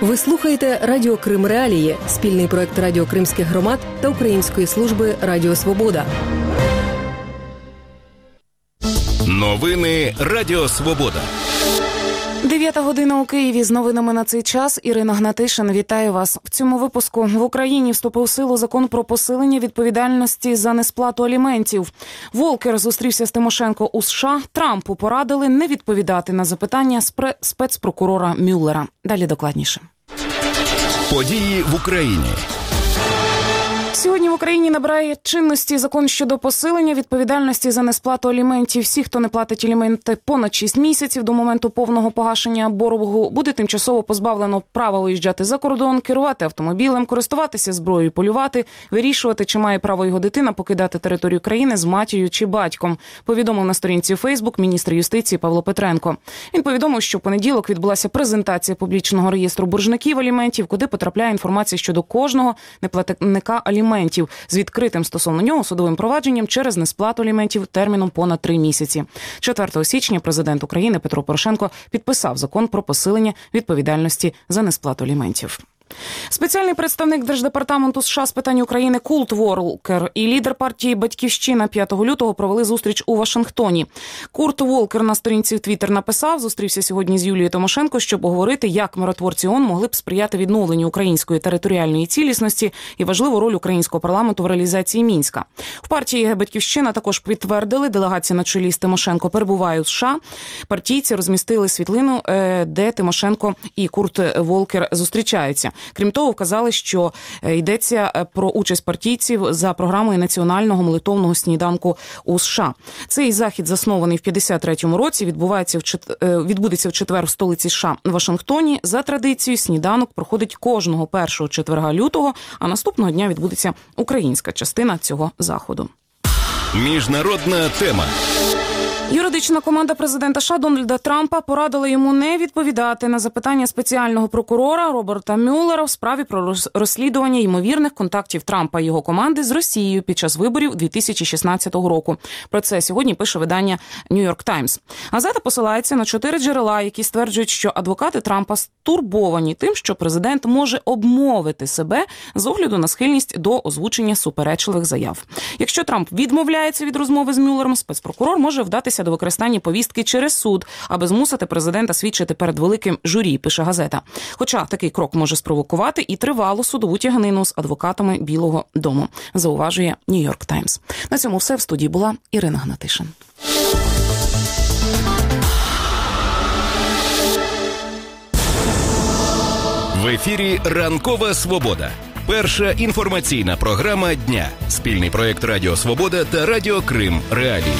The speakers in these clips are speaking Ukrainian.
Ви слухаєте Радіо Крим Реалії, спільний проект Радіо Кримських громад та Української служби Радіо Свобода. Новини Радіо Свобода. 9 година у Києві. З новинами на цей час Ірина Гнатишин. Вітаю вас. В цьому випуску в Україні вступив в силу закон про посилення відповідальності за несплату аліментів. Волкер зустрівся з Тимошенко у США. Трампу порадили не відповідати на запитання спецпрокурора Мюллера. Далі докладніше. Події в Україні. Сьогодні в Україні набирає чинності закон щодо посилення відповідальності за несплату аліментів. Всі, хто не платить аліменти понад 6 місяців до моменту повного погашення боргу, буде тимчасово позбавлено права виїжджати за кордон, керувати автомобілем, користуватися зброєю, полювати, вирішувати, чи має право його дитина покидати територію країни з матір'ю чи батьком, повідомив на сторінці Фейсбук міністр юстиції Павло Петренко. Він повідомив, що в понеділок відбулася презентація публічного реєстру боржників аліментів, куди потрапляє інформація щодо кожного неплатника аліментів з відкритим стосовно нього судовим провадженням через несплату аліментів терміном понад 3 місяці. 4 січня президент України Петро Порошенко підписав закон про посилення відповідальності за несплату аліментів. Спеціальний представник Держдепартаменту США з питань України Курт Волкер і лідер партії «Батьківщина» 5 лютого провели зустріч у Вашингтоні. Курт Волкер на сторінці в Твіттер написав, зустрівся сьогодні з Юлією Тимошенко, щоб обговорити, як миротворці ООН могли б сприяти відновленню української територіальної цілісності і важливу роль українського парламенту в реалізації Мінська. В партії «Батьківщина» також підтвердили, делегація на чолі з Тимошенко перебуває у США. Партійці розмістили світлину, де Тимошенко і Курт Волкер зустрічаються. Крім того, вказали, що йдеться про участь партійців за програмою національного молитовного сніданку у США. Цей захід, заснований в 53-му році, відбудеться в четвер в столиці США Вашингтоні. За традицією, сніданок проходить кожного першого четверга лютого, а наступного дня відбудеться українська частина цього заходу. Міжнародна тема. Юридична команда президента США Дональда Трампа порадила йому не відповідати на запитання спеціального прокурора Роберта Мюллера в справі про розслідування ймовірних контактів Трампа і його команди з Росією під час виборів 2016 року. Про це сьогодні пише видання New York Times. Газета посилається на 4 джерела, які стверджують, що адвокати Трампа стурбовані тим, що президент може обмовити себе з огляду на схильність до озвучення суперечливих заяв. Якщо Трамп відмовляється від розмови з Мюллером, спецпрокурор може вдатися до використання повістки через суд, аби змусити президента свідчити перед великим журі, пише газета. Хоча такий крок може спровокувати і тривалу судову тяганину з адвокатами Білого дому, зауважує New York Times. На цьому все. В студії була Ірина Гнатишин. В ефірі «Ранкова свобода». Перша інформаційна програма дня. Спільний проект Радіо Свобода та Радіо Крим Реалії.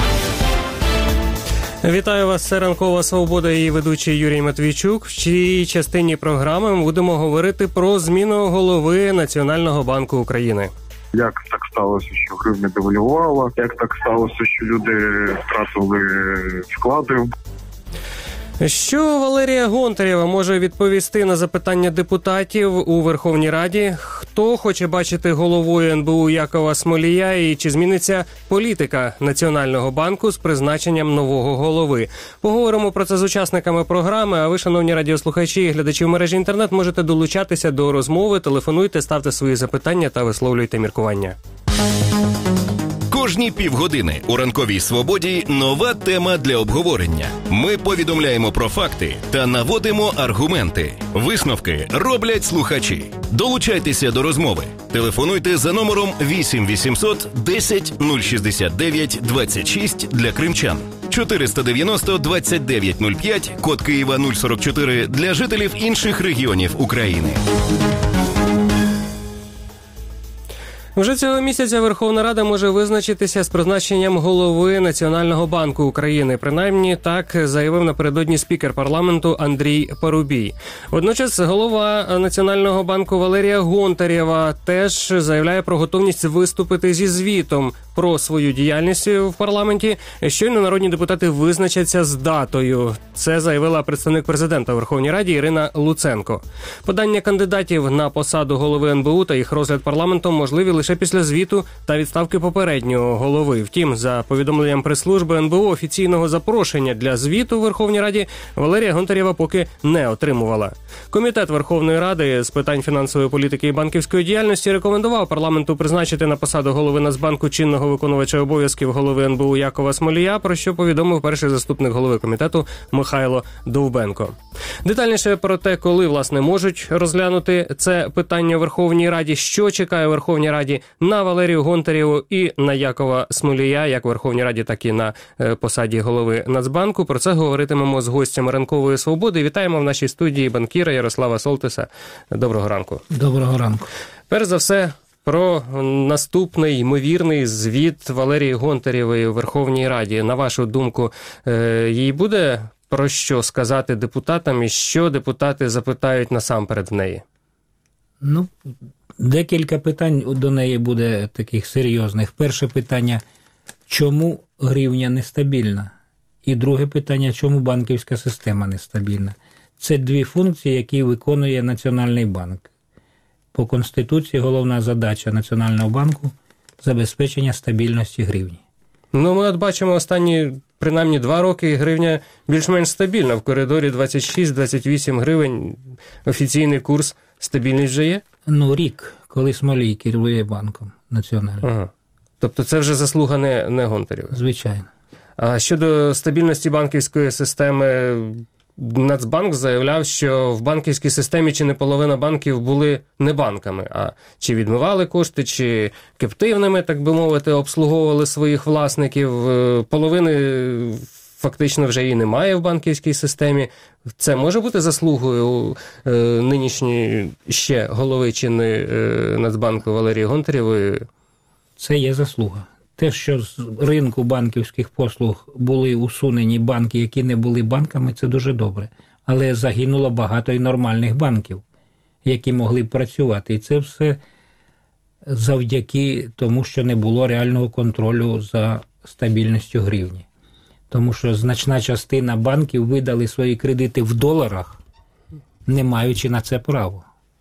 Вітаю вас, це «Ранкова свобода» і ведучий Юрій Матвійчук. В цій частині програми ми будемо говорити про зміну голови Національного банку України. Як так сталося, що гривня девальвувала? Як так сталося, що люди втратили вклади? Що Валерія Гонтарєва може відповісти на запитання депутатів у Верховній Раді? Хто хоче бачити головою НБУ Якова Смолія і чи зміниться політика Національного банку з призначенням нового голови? Поговоримо про це з учасниками програми, а ви, шановні радіослухачі і глядачі в мережі інтернет, можете долучатися до розмови, телефонуйте, ставте свої запитання та висловлюйте міркування. Кожні півгодини у «Ранковій свободі» нова тема для обговорення. Ми повідомляємо про факти та наводимо аргументи. Висновки роблять слухачі. Долучайтеся до розмови. Телефонуйте за номером 8 800 10 069 26 для кримчан. 490 29 05, код Києва 044 для жителів інших регіонів України. Вже цього місяця Верховна Рада може визначитися з призначенням голови Національного банку України. Принаймні, так заявив напередодні спікер парламенту Андрій Парубій. Водночас голова Національного банку Валерія Гонтарєва теж заявляє про готовність виступити зі звітом про свою діяльність в парламенті. Щойно народні депутати визначаться з датою. Це заявила представник президента у Верховній Раді Ірина Луценко. Подання кандидатів на посаду голови НБУ та їх розгляд парламентом можливі лише лише після звіту та відставки попереднього голови. Втім, за повідомленням прес-служби НБУ, офіційного запрошення для звіту в Верховній Раді Валерія Гонтарєва поки не отримувала. Комітет Верховної Ради з питань фінансової політики і банківської діяльності рекомендував парламенту призначити на посаду голови Нацбанку чинного виконувача обов'язків голови НБУ Якова Смолія, про що повідомив перший заступник голови комітету Михайло Довбенко. Детальніше про те, коли, власне, можуть розглянути це питання в Верховній Раді, що чекає в Верховній Раді на Валерію Гонтарєву і на Якова Смолія, як в Верховній Раді, так і на посаді голови Нацбанку. Про це говоритимемо з гостями «Ранкової свободи». Вітаємо в нашій студії банкіра Ярослава Солтиса. Доброго ранку. Доброго ранку. Перш за все, про наступний ймовірний звіт Валерії Гонтарєвої у Верховній Раді. На вашу думку, їй буде про що сказати депутатам і що депутати запитають насамперед в неї? Декілька питань до неї буде таких серйозних. Перше питання – чому гривня нестабільна? І друге питання – чому банківська система нестабільна? Це дві функції, які виконує Національний банк. По Конституції головна задача Національного банку – забезпечення стабільності гривні. Ми от бачимо останні, принаймні, 2 роки гривня більш-менш стабільна. В коридорі 26-28 гривень офіційний курс. Стабільність вже є? Рік, коли Смолій керує банком національним. Ага. Тобто це вже заслуга не Гонтарєва? Звичайно. А щодо стабільності банківської системи, Нацбанк заявляв, що в банківській системі чи не половина банків були не банками, а чи відмивали кошти, чи кептивними, так би мовити, обслуговували своїх власників. Половини фактично вже і немає в банківській системі. Це може бути заслугою нинішньої ще голови чинної Нацбанку Валерії Гонтарєвої? Це є заслуга. Те, що з ринку банківських послуг були усунені банки, які не були банками, це дуже добре. Але загинуло багато і нормальних банків, які могли б працювати. І це все завдяки тому, що не було реального контролю за стабільністю гривні. Тому що значна частина банків видали свої кредити в доларах, не маючи на це право.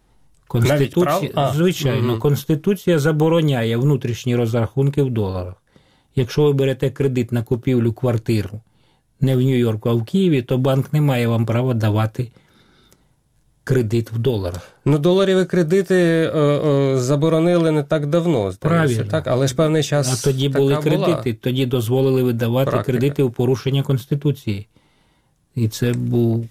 Звичайно, Конституція забороняє внутрішні розрахунки в доларах. Якщо ви берете кредит на купівлю квартиру не в Нью-Йорку, а в Києві, то банк не має вам права давати кредит в доларах. Доларові кредити заборонили не так давно. Правильно. Так? Але ж певний час А тоді були кредити, тоді дозволили видавати практика. Кредити у порушення Конституції. І це був...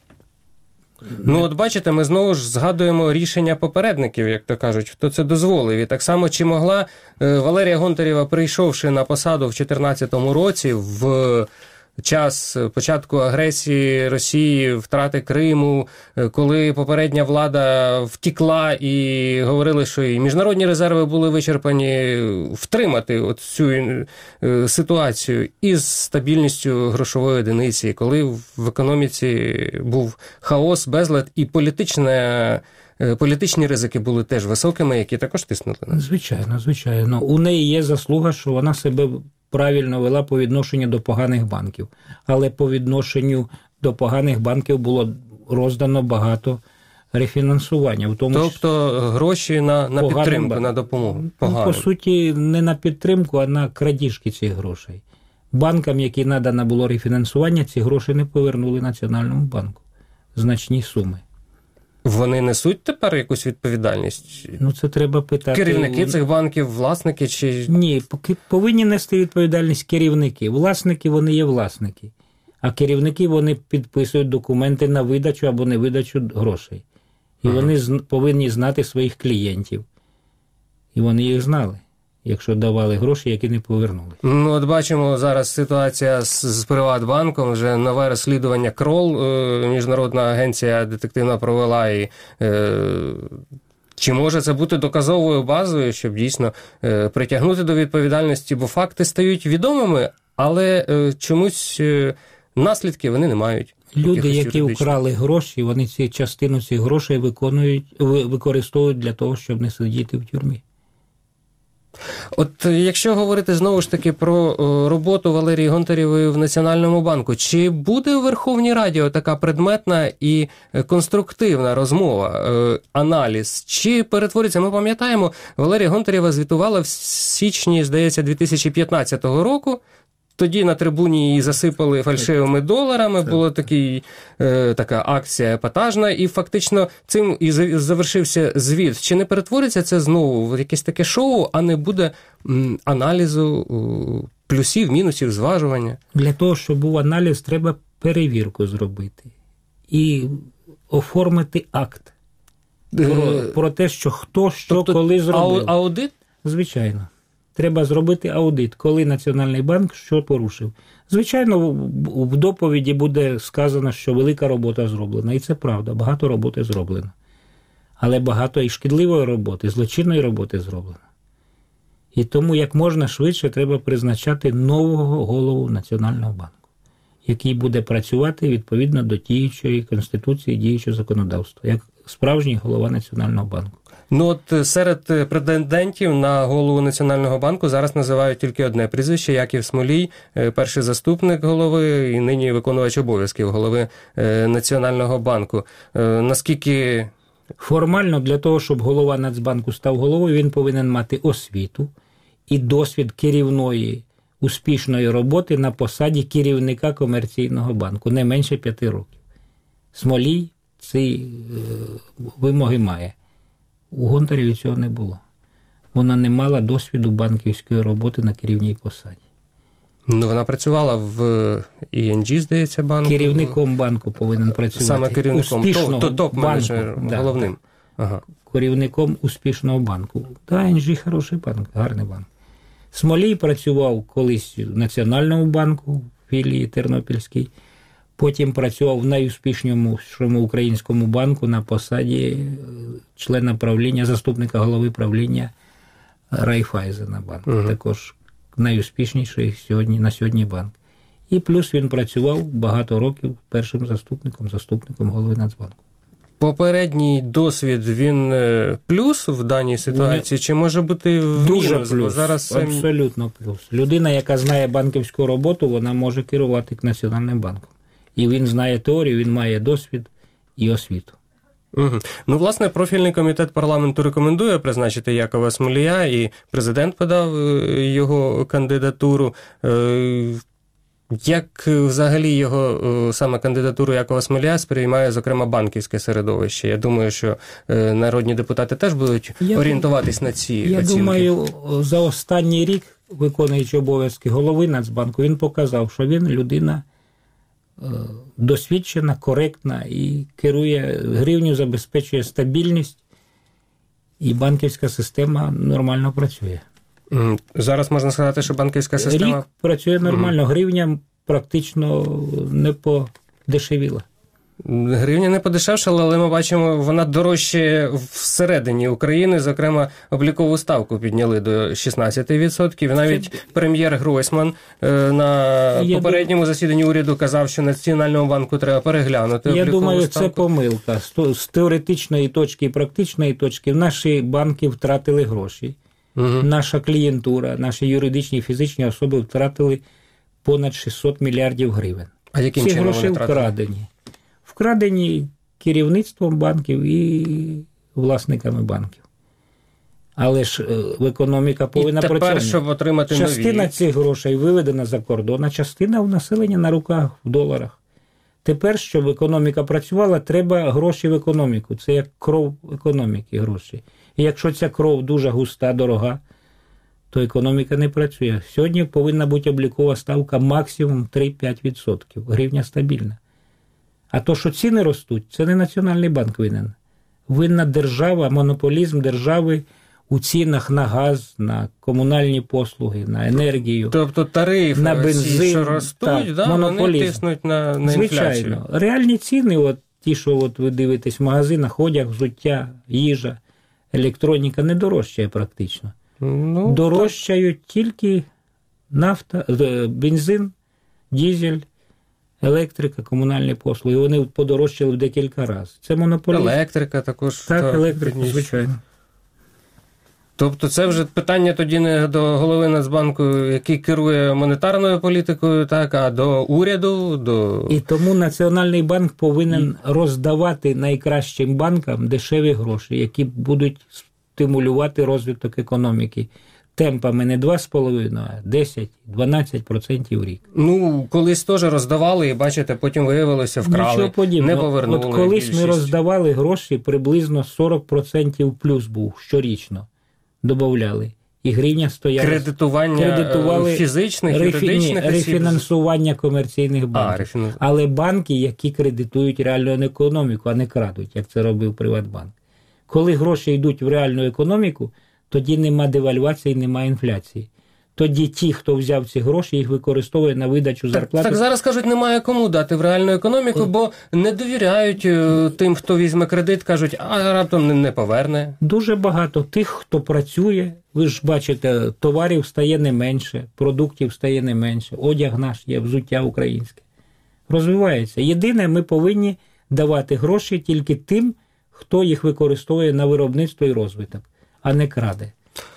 От бачите, ми знову ж згадуємо рішення попередників, як то кажуть, хто це дозволив. І так само, чи могла Валерія Гонтарєва, прийшовши на посаду в 2014 році, в час початку агресії Росії, втрати Криму, коли попередня влада втікла і говорили, що і міжнародні резерви були вичерпані, втримати цю ситуацію із стабільністю грошової одиниці, коли в економіці був хаос, безлад і політичні ризики були теж високими, які також тиснули. Звичайно. У неї є заслуга, що вона себе правильно вела по відношенню до поганих банків. Але по відношенню до поганих банків було роздано багато рефінансування. Тобто гроші на підтримку, на допомогу. По суті, не на підтримку, а на крадіжки цих грошей. Банкам, які надано було рефінансування, ці гроші не повернули Національному банку. Значні суми. Вони несуть тепер якусь відповідальність? Це треба питати. Керівники цих банків, власники чи... Ні, повинні нести відповідальність керівники. Власники, вони є власники. А керівники, вони підписують документи на видачу або невидачу грошей. І вони повинні знати своїх клієнтів. І вони їх знали, якщо давали гроші, які не повернули. От бачимо зараз ситуація з Приватбанком, вже нове розслідування КРОЛ, міжнародна агенція детективна провела, і чи може це бути доказовою базою, щоб дійсно притягнути до відповідальності, бо факти стають відомими, але чомусь наслідки вони не мають. Люди, які вкрали гроші, вони частину цих грошей використовують для того, щоб не сидіти в тюрмі. От якщо говорити знову ж таки про роботу Валерії Гонтарєвої в Національному банку, чи буде у Верховній Раді така предметна і конструктивна розмова, аналіз, чи перетвориться? Ми пам'ятаємо, Валерія Гонтарєва звітувала в січні, здається, 2015 року. Тоді на трибуні її засипали фальшивими доларами, була така акція епатажна, і фактично цим і завершився звіт. Чи не перетвориться це знову в якесь таке шоу, а не буде аналізу плюсів, мінусів, зважування? Для того, щоб був аналіз, треба перевірку зробити і оформити акт про те, що хто, що, коли зробив. Аудит? Звичайно. Треба зробити аудит, коли Національний банк що порушив. Звичайно, в доповіді буде сказано, що велика робота зроблена. І це правда, багато роботи зроблено. Але багато і шкідливої роботи, злочинної роботи зроблено. І тому як можна швидше треба призначати нового голову Національного банку, який буде працювати відповідно до діючої Конституції, діючого законодавства, як справжній голова Національного банку. Ну от серед претендентів на голову Національного банку зараз називають тільки одне прізвище – Яків Смолій, перший заступник голови і нині виконувач обов'язків голови Національного банку. Наскільки... Формально для того, щоб голова Нацбанку став головою, він повинен мати освіту і досвід керівної успішної роботи на посаді керівника комерційного банку, не менше 5 років. Смолій ці вимоги має. У Гонтарєві цього не було. Вона не мала досвіду банківської роботи на керівній посаді. Ну, вона працювала в ING, здається, банку. Керівником банку повинен працювати. Саме керівником, топ-менеджер, головним. Ага. Керівником успішного банку. Та, ING хороший банк, гарний банк. Смолій працював колись в Національному банку, філії Тернопільській. Потім працював в найуспішнішому українському банку на посаді члена правління, заступника голови правління Райфайзена банку. Також найуспішніший на сьогодні банк. І плюс він працював багато років першим заступником голови Нацбанку. Попередній досвід, він плюс в даній ситуації, чи може бути в дуже мінус? Плюс, зараз абсолютно плюс. Людина, яка знає банківську роботу, вона може керувати Національним банком. І він знає теорію, він має досвід і освіту. Угу. Ну, власне, профільний комітет парламенту рекомендує призначити Якова Смолія, і президент подав його кандидатуру. Як взагалі його саме кандидатуру Якова Смолія сприймає, зокрема, банківське середовище? Я думаю, що народні депутати теж будуть орієнтуватись на ці оцінки. Я думаю, за останній рік, виконуючи обов'язки голови Нацбанку, він показав, що він людина досвідчена, коректна і керує гривнею, забезпечує стабільність, і банківська система нормально працює. Зараз можна сказати, що банківська система... Рік працює нормально, гривня практично не подешевіла. Гривня не подешевшала, але ми бачимо, вона дорожче всередині України, зокрема, облікову ставку підняли до 16%. Навіть прем'єр Гройсман на попередньому засіданні уряду казав, що Національному банку треба переглянути облікову ставку. Я думаю, це помилка. З теоретичної точки і практичної точки наші банки втратили гроші. Наша клієнтура, наші юридичні і фізичні особи втратили понад 600 мільярдів гривень. А яким ці чином гроші вони вкрадені. Вкрадені керівництвом банків і власниками банків. Але ж економіка повинна працювати. І тепер, щоб отримати нові. Частина цих грошей виведена за кордон, а частина в населення на руках, в доларах. Тепер, щоб економіка працювала, треба гроші в економіку. Це як кров економіки гроші. І якщо ця кров дуже густа, дорога, то економіка не працює. Сьогодні повинна бути облікова ставка максимум 3-5%. Гривня стабільна. А то, що ціни ростуть, це не Національний банк винен. Винна держава, монополізм держави у цінах на газ, на комунальні послуги, на енергію, тобто тарифи, на бензин, що ростуть, вони тиснуть на інфляцію. Звичайно. Реальні ціни, ті, що ви дивитесь в магазинах, одяг, взуття, їжа, електроніка, не дорожчає практично. Дорожчають тільки нафта, бензин, дизель, електрика, комунальні послуги. Вони подорожчали в декілька разів. Це монополізм. Електрика також. Так, електрика, звичайно. Тобто це вже питання тоді не до голови Нацбанку, який керує монетарною політикою, так, а до уряду, до... І тому Національний банк повинен роздавати найкращим банкам дешеві гроші, які будуть стимулювати розвиток економіки. Темпами не 2,5, а 10-12% в рік. Ну, колись теж роздавали, і бачите, потім виявилося, вкрали, не повернули. От колись більшість. ми роздавали гроші, приблизно 40% плюс був щорічно. Добавляли. І гривня стояла. Кредитували фізичних, юридичних осіб? Рефінансування комерційних банків. Але банки, які кредитують реальну економіку, а не крадуть, як це робив Приватбанк. Коли гроші йдуть в реальну економіку, тоді нема девальвації, нема інфляції. Тоді ті, хто взяв ці гроші, їх використовує на видачу зарплати. Так зараз, кажуть, немає кому дати в реальну економіку, бо не довіряють тим, хто візьме кредит, кажуть, а раптом не поверне. Дуже багато тих, хто працює, ви ж бачите, товарів стає не менше, продуктів стає не менше, одяг наш є, взуття українське. Розвивається. Єдине, ми повинні давати гроші тільки тим, хто їх використовує на виробництво і розвиток, а не краде.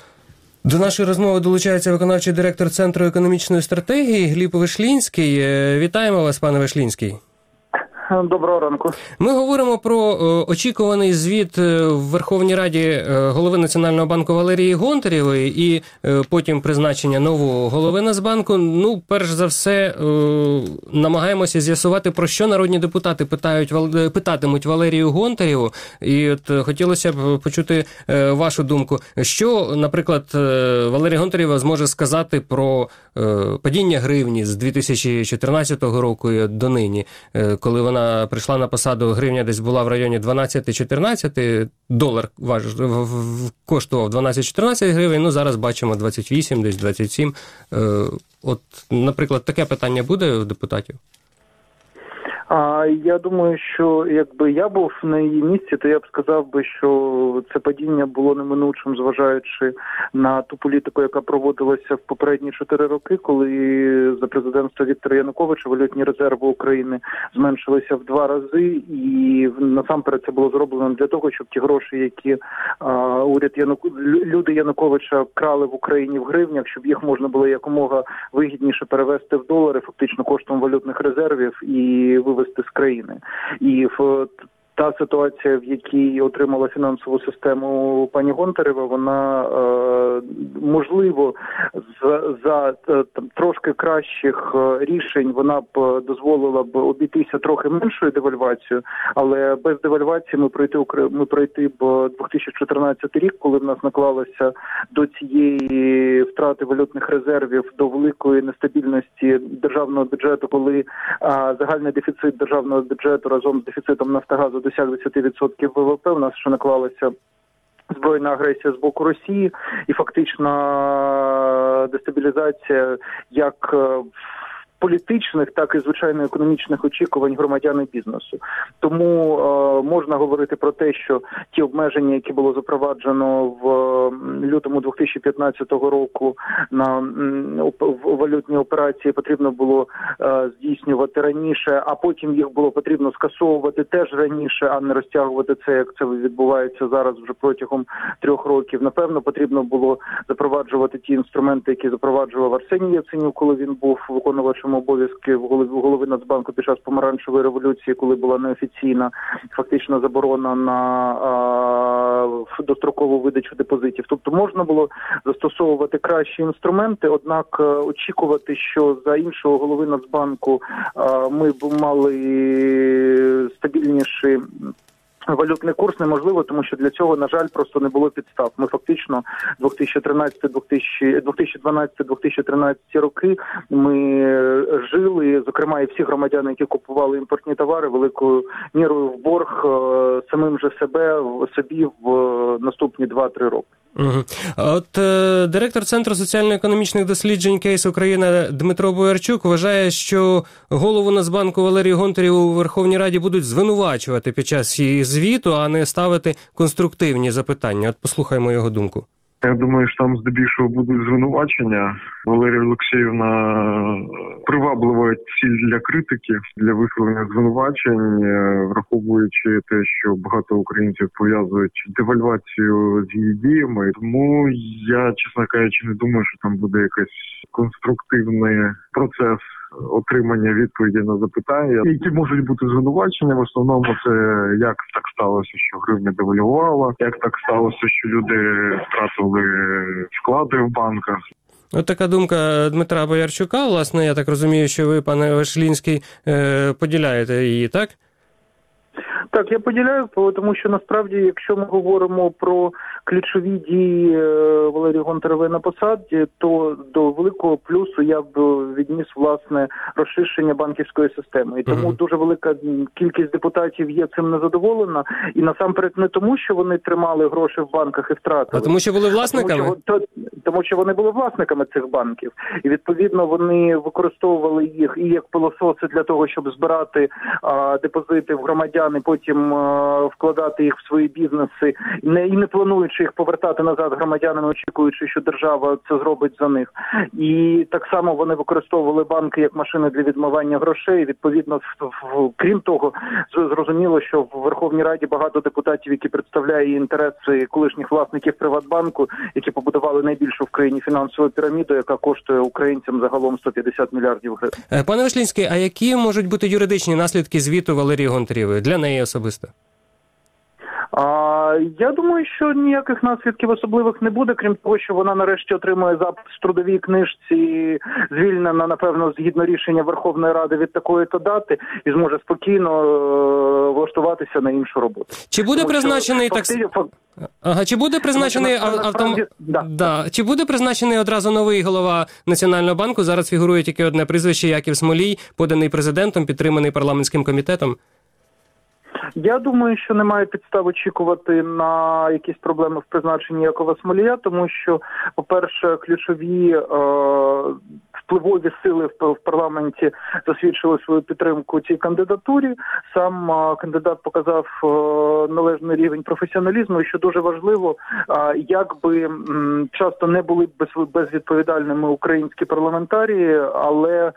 До нашої розмови долучається виконавчий директор Центру економічної стратегії Гліб Вишлінський. Вітаємо вас, пане Вишлінський. Доброго ранку. Ми говоримо про очікуваний звіт в Верховній Раді голови Національного банку Валерії Гонтаревої і потім призначення нового голови Нацбанку. Ну, перш за все, намагаємося з'ясувати, про що народні депутати питатимуть Валерію Гонтареву. І от хотілося б почути вашу думку. Що, наприклад, Валерія Гонтарева зможе сказати про падіння гривні з 2014 року до нині, коли вона прийшла на посаду, гривня десь була в районі 12-14, долар коштував 12-14 гривень, ну зараз бачимо 28, десь 27. От, наприклад, таке питання буде у депутатів? Я думаю, що якби я був на її місці, то я б сказав би, що це падіння було неминучим, зважаючи на ту політику, яка проводилася в попередні 4 роки, коли за президентства Віктора Януковича валютні резерви України зменшилися в 2 рази, і насамперед це було зроблено для того, щоб ті гроші, які люди Януковича крали в Україні в гривнях, щоб їх можна було якомога вигідніше перевести в долари, фактично коштом валютних резервів, і вивести з країни. І та ситуація, в якій отримала фінансову систему пані Гонтарева, вона, можливо, за трошки кращих рішень вона б дозволила б обійтися трохи меншою девальвацією, але без девальвації ми пройти б 2014 рік, коли в нас наклалося до цієї втрати валютних резервів, до великої нестабільності державного бюджету, коли загальний дефіцит державного бюджету разом з дефіцитом Нафтогазу досяг 10% ВВП, у нас ще наклалася збройна агресія з боку Росії і фактична дестабілізація як політичних, так і, звичайно, економічних очікувань громадян і бізнесу. Тому можна говорити про те, що ті обмеження, які було запроваджено в лютому 2015 року на валютні операції, потрібно було здійснювати раніше, а потім їх було потрібно скасовувати теж раніше, а не розтягувати це, як це відбувається зараз вже протягом 3 років. Напевно, потрібно було запроваджувати ті інструменти, які запроваджував Арсеній Яценюк, коли він був виконувачем обов'язки голови Нацбанку під час помаранчевої революції, коли була неофіційна фактично заборона на дострокову видачу депозитів. Тобто можна було застосовувати кращі інструменти, однак очікувати, що за іншого голови Нацбанку ми б мали стабільніші валютний курс неможливо, тому що для цього, на жаль, просто не було підстав. Ми фактично 2012-2013 роки ми жили, зокрема і всі громадяни, які купували імпортні товари, великою мірою в борг самим же собі в наступні 2-3 роки. Угу. От директор Центру соціально-економічних досліджень «Кейс Україна» Дмитро Боярчук вважає, що голову Нацбанку Валерію Гонтареву у Верховній Раді будуть звинувачувати під час її звіту, а не ставити конструктивні запитання. От послухаємо його думку. Я думаю, що там здебільшого будуть звинувачення. Валерія Олексіївна приваблива ціль для критики, для висловлення звинувачень, враховуючи те, що багато українців пов'язують девальвацію з її діями. Тому я, чесно кажучи, не думаю, що там буде якийсь конструктивний процес отримання відповіді на запитання, які можуть бути звинувачення. В основному це як так сталося, що гривня девальвувала, як так сталося, що люди втратили вклади в банках. От така думка Дмитра Боярчука, власне, я так розумію, що ви, пане Вишлінський, поділяєте її, так? Так, я поділяю, тому що насправді, якщо ми говоримо про ключові дії Валерії Гонтаревої на посаді, то до великого плюсу я б відніс, власне, розширення банківської системи. І тому дуже велика кількість депутатів є цим незадоволена. І насамперед не тому, що вони тримали гроші в банках і втратили. А тому, що були власниками? Тому що вони були власниками цих банків. І, відповідно, вони використовували їх і як пилососи для того, щоб збирати депозити в громадян, і потім вкладати їх в свої бізнеси, і не плануючи їх повертати назад громадянам, очікуючи, що держава це зробить за них. І так само вони використовували банки як машини для відмивання грошей. Відповідно, крім того, зрозуміло, що в Верховній Раді багато депутатів, які представляють інтереси колишніх власників Приватбанку, які побудували найбільшу в країні фінансову піраміду, яка коштує українцям загалом 150 мільярдів гривень. Пане Вишлінський, а які можуть бути юридичні наслідки звіту Валерії Гонтаревої для неї особисто? Я думаю, що ніяких наслідків особливих не буде, крім того, що вона нарешті отримує запис в трудовій книжці, звільнена, напевно, згідно рішення Верховної Ради від такої-то дати, і зможе спокійно влаштуватися на іншу роботу. Чи буде призначений чи буде призначений чи буде призначений одразу новий голова Національного банку? Зараз фігурує тільки одне прізвище — Яків Смолій, поданий президентом, підтриманий парламентським комітетом. Я думаю, що немає підстав очікувати на якісь проблеми в призначенні Якова Смолія, тому що, по-перше, ключові впливові сили в парламенті засвідчили свою підтримку цій кандидатурі. Сам кандидат показав належний рівень професіоналізму, і, що дуже важливо, як би часто не були безвідповідальними українські парламентарії, але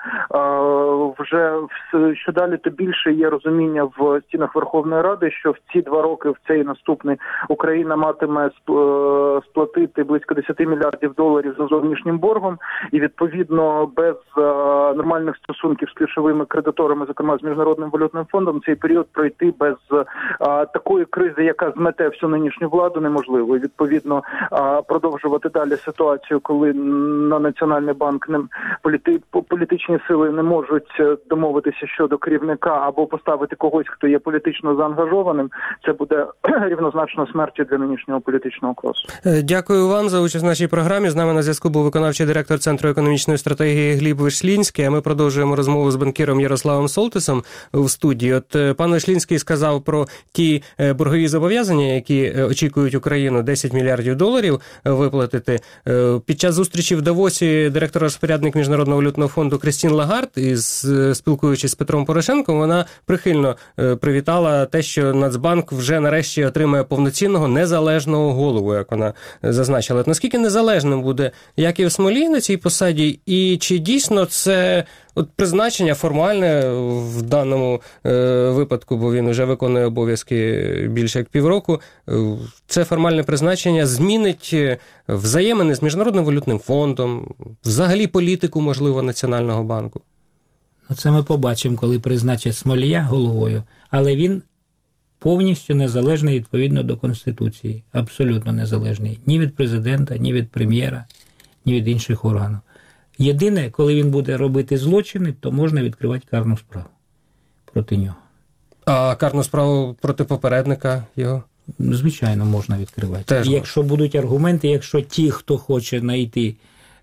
вже що далі, то більше є розуміння в стінах Верховної Ради, що в ці 2 роки, в цей наступний, Україна матиме сплатити близько 10 мільярдів доларів за зовнішнім боргом, і, відповідно, без нормальних стосунків з ключовими кредиторами, зокрема з Міжнародним валютним фондом, цей період пройти без такої кризи, яка змете всю нинішню владу, неможливо. І, відповідно, продовжувати далі ситуацію, коли на Національний банк політичні сили не можуть домовитися щодо керівника або поставити когось, хто є політично заангажованим, це буде рівнозначно смертю для нинішнього політичного класу. Дякую вам за участь в нашій програмі. З нами на зв'язку був виконавчий директор Центру економічної стратегії Гліб Вишлінський, а ми продовжуємо розмову з банкіром Ярославом Солтисом в студії. От пан Вишлінський сказав про ті боргові зобов'язання, які очікують Україну, 10 мільярдів доларів виплатити. Під час зустрічі в Давосі директор-розпорядник Міжнародного валютного фонду Крістін Лагард, спілкуючись з Петром Порошенком, вона прихильно привітала те, що Нацбанк вже нарешті отримає повноцінного незалежного голову, як вона зазначила. Наскільки незалежним буде Яків Смолій на цій посаді, і чи дійсно це призначення формальне в даному випадку, бо він вже виконує обов'язки більше як півроку, це формальне призначення змінить взаємини з Міжнародним валютним фондом, взагалі політику, можливо, Національного банку? Це ми побачимо, коли призначать Смолія головою, але він повністю незалежний відповідно до Конституції, абсолютно незалежний ні від президента, ні від прем'єра, ні від інших органів. Єдине, коли він буде робити злочини, то можна відкривати карну справу проти нього. А карну справу проти попередника його? Звичайно, можна відкривати. Теж якщо будуть аргументи, якщо ті, хто хоче знайти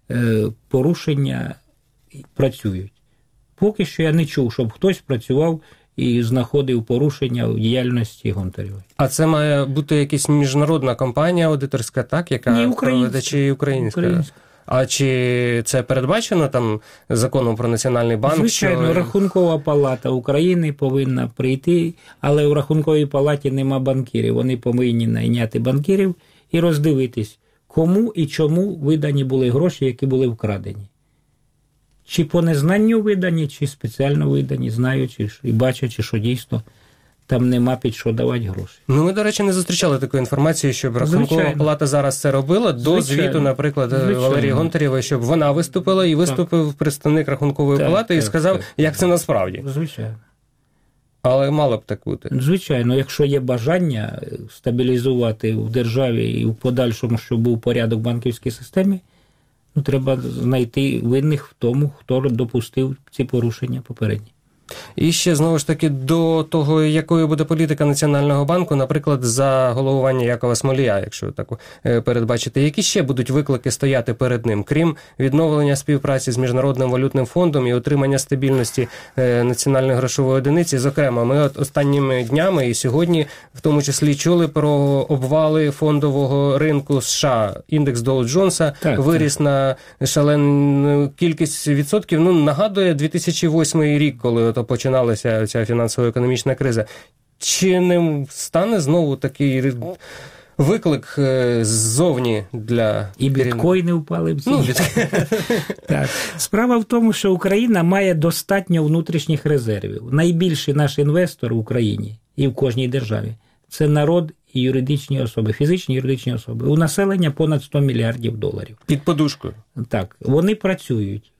порушення, працюють. Поки що я не чув, щоб хтось працював і знаходив порушення в діяльності Гонтаревої. А це має бути якась міжнародна компанія аудиторська, так? Яка проведе, чи українська? А чи це передбачено там законом про Національний банк? Звичайно, Рахункова палата України повинна прийти, але в Рахунковій палаті нема банкірів. Вони повинні найняти банкірів і роздивитись, кому і чому видані були гроші, які були вкрадені. Чи по незнанню видані, чи спеціально видані, знаючи і бачачи, що дійсно там нема під що давати гроші. Ну, ми, до речі, не зустрічали такої інформації, щоб Рахункова палата зараз це робила. До звіту, наприклад, Валерії Гонтарєвої, щоб вона виступила, і виступив представник Рахункової палати і сказав, як це насправді. Звичайно. Але мало б так бути. Звичайно, якщо є бажання стабілізувати в державі і в подальшому, щоб був порядок в банківській системі, треба знайти винних в тому, хто допустив ці порушення попередні. І ще, знову ж таки, до того, якою буде політика Національного банку, наприклад, за головування Якова Смолія, якщо так передбачити, які ще будуть виклики стояти перед ним, крім відновлення співпраці з Міжнародним валютним фондом і отримання стабільності національної грошової одиниці. Зокрема, ми останніми днями і сьогодні, в тому числі, чули про обвали фондового ринку США. Індекс Доу Джонса виріс на шалену кількість відсотків. Нагадує 2008 рік, коли починалася ця фінансово-економічна криза. Чи не стане знову такий виклик ззовні для... І біткоїни впали в ціні. Так. Справа в тому, що Україна має достатньо внутрішніх резервів. Найбільший наш інвестор в Україні і в кожній державі – це народ і юридичні особи, фізичні юридичні особи. У населення понад 100 мільярдів доларів. Під подушкою. Так. Вони працюють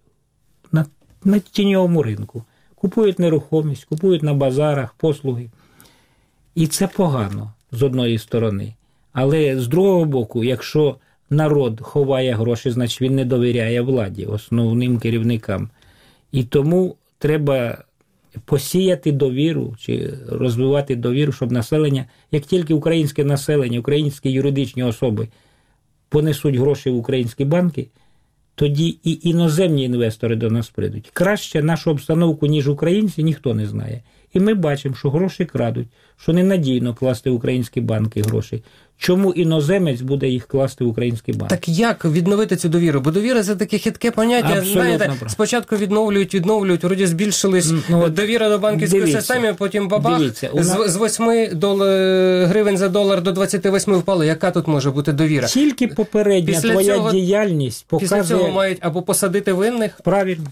на тіньовому ринку. Купують нерухомість, купують на базарах, послуги. І це погано, з одної сторони. Але з другого боку, якщо народ ховає гроші, значить він не довіряє владі, основним керівникам. І тому треба посіяти довіру, чи розвивати довіру, щоб населення, як тільки українське населення, українські юридичні особи понесуть гроші в українські банки, тоді і іноземні інвестори до нас прийдуть. Краще нашу обстановку, ніж українці, ніхто не знає. І ми бачимо, що гроші крадуть, що ненадійно класти в українські банки гроші. Чому іноземець буде їх класти в українські банки? Так як відновити цю довіру? Бо довіра – це таке хитке поняття. Знаєте, спочатку відновлюють, вроді збільшились довіра до банківської системи, потім бабах, з 8 гривень за долар до 28 впало. Яка тут може бути довіра? Тільки попередня твоя діяльність показує... Після цього мають або посадити винних? Правильно.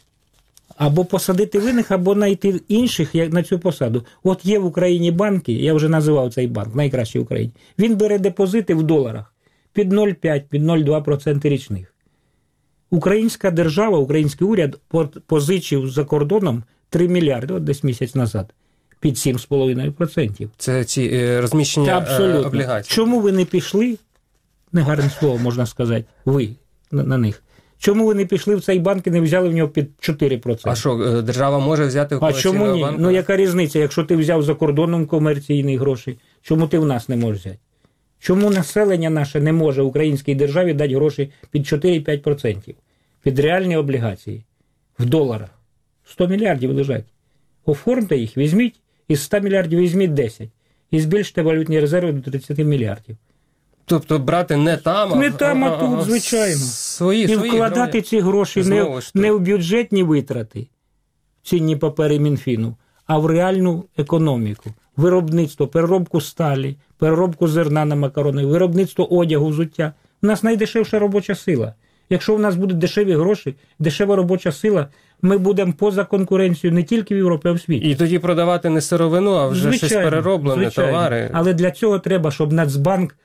Або посадити винних, або знайти інших на цю посаду. От є в Україні банки, я вже називав цей банк, найкращий в Україні. Він бере депозити в доларах під 0,5, під 0,2% річних. Українська держава, український уряд позичив за кордоном 3 мільярди, от десь місяць назад, під 7,5%. Це ці розміщення облігацій. Чому ви не пішли, негарне слово можна сказати, ви на них, чому ви не пішли в цей банк і не взяли в нього під 4%? А що, держава може взяти в комерційного банку? Ну, яка різниця, якщо ти взяв за кордоном комерційні гроші, чому ти в нас не можеш взяти? Чому населення наше не може українській державі дати гроші під 4-5%? Під реальні облігації в доларах. 100 мільярдів лежать. Оформте їх, візьміть, із 100 мільярдів візьміть 10. І збільшите валютні резерви до 30 мільярдів. Тобто брати не там, а тут, звичайно. І вкладати ці гроші не в бюджетні витрати, цінні папери Мінфіну, а в реальну економіку. Виробництво, переробку сталі, переробку зерна на макарони, виробництво одягу, взуття. У нас найдешевша робоча сила. Якщо в нас будуть дешеві гроші, дешева робоча сила, ми будемо поза конкуренцією не тільки в Європі, а в світі. І тоді продавати не сировину, а вже щось перероблене, товари. Але для цього треба, щоб Нацбанк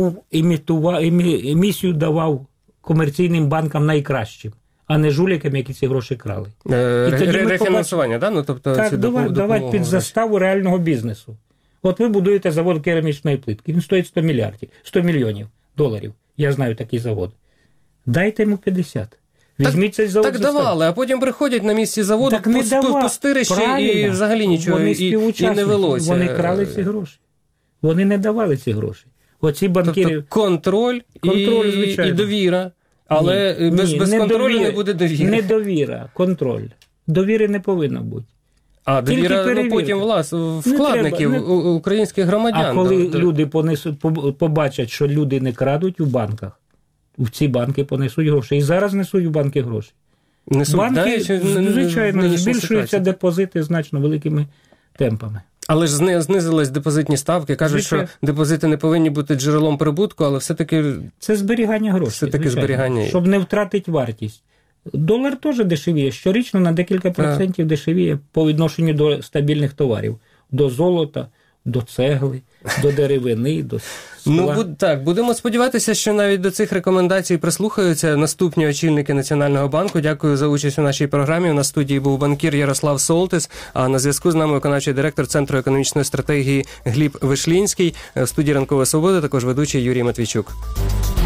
емісію давав комерційним банкам найкращим, а не жулікам, які ці гроші крали. Рефінансування, так? Так, давати під заставу реального бізнесу. От ви будуєте завод керамічної плитки, він стоїть 100 мільйонів доларів. Я знаю такий завод. Дайте йому 50. Візьміть цей завод. Так давали, а потім приходять на місці заводу, пустирище і взагалі нічого і не велося. Вони крали ці гроші. Вони не давали ці гроші. Оці банкіри... Тобто контроль і довіра. Але без контролю не буде довіри. Не довіра, контроль. Довіри не повинно бути. А довіра потім вкладників, українських громадян. А коли люди побачать, що люди не крадуть у банках, в ці банки понесуть гроші. І зараз несуть в банки гроші. Банки, звичайно, збільшуються депозити значно великими темпами. Але ж знизились депозитні ставки. Кажуть, що депозити не повинні бути джерелом прибутку, але все-таки... Це зберігання грошей. Все-таки зберігання. Щоб не втратити вартість. Долар теж дешевіє. Щорічно на декілька процентів дешевіє по відношенню до стабільних товарів. До золота, до цегли, до деревини, до скла. Так, будемо сподіватися, що навіть до цих рекомендацій прислухаються наступні очільники Національного банку. Дякую за участь у нашій програмі. У нас в студії був банкір Ярослав Солтис, а на зв'язку з нами виконавчий директор Центру економічної стратегії Гліб Вишлінський. В студії «Ранкова свобода» також ведучий Юрій Матвійчук.